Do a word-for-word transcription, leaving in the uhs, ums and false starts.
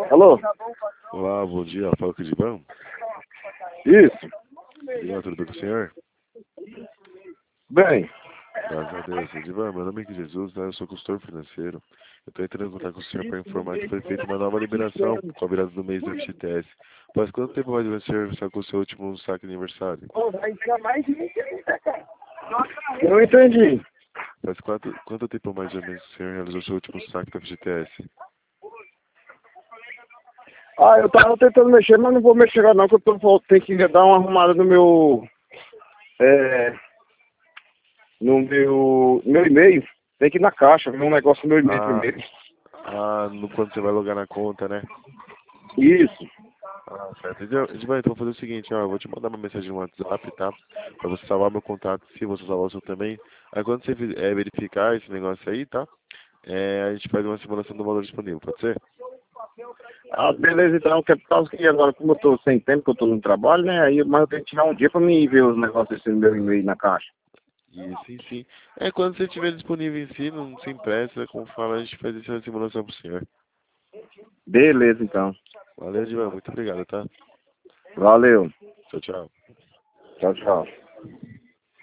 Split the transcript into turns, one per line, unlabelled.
Alô?
Olá, bom dia. Fala com o Edivão.
Isso.
Edivão, tudo bem com o senhor?
Bem.
Graças a Deus. Edivão, meu nome é Jesus, né? Eu sou consultor financeiro. Eu estou entrando em contato com o senhor para informar que foi feita uma nova liberação com a virada do mês do F G T S. Faz quanto tempo mais o senhor está com o seu último saque de aniversário?
Eu não entendi.
Faz quanto, quanto tempo mais ou menos o senhor realizou o seu último saque do F G T S?
Ah, eu tava tentando mexer, mas não vou mexer agora não, que eu tô, tenho que dar uma arrumada no meu... É... No meu... meu e-mail. Tem que ir na caixa, ver um negócio no meu e-mail
Ah,
primeiro.
ah no, quando você vai logar na conta, né?
Isso.
Ah, certo. Edivão, então vou fazer o seguinte, ó, eu vou te mandar uma mensagem no WhatsApp, tá? Pra você salvar meu contato, se você salvar o seu também. Aí quando você é, verificar esse negócio aí, tá? É, a gente faz uma simulação do valor disponível, pode ser?
Ah, beleza, então, que é por causa que agora, como eu tô sem tempo, que eu tô no trabalho, né, aí, mas eu tenho que tirar um dia pra mim ver os negócios desse meu e-mail na caixa.
E sim, sim. É, quando você estiver disponível em si, não se impressa, como fala, a gente faz essa simulação pro senhor.
Beleza, então.
Valeu, Edivão, muito obrigado, tá?
Valeu.
Tchau, tchau.
Tchau, tchau.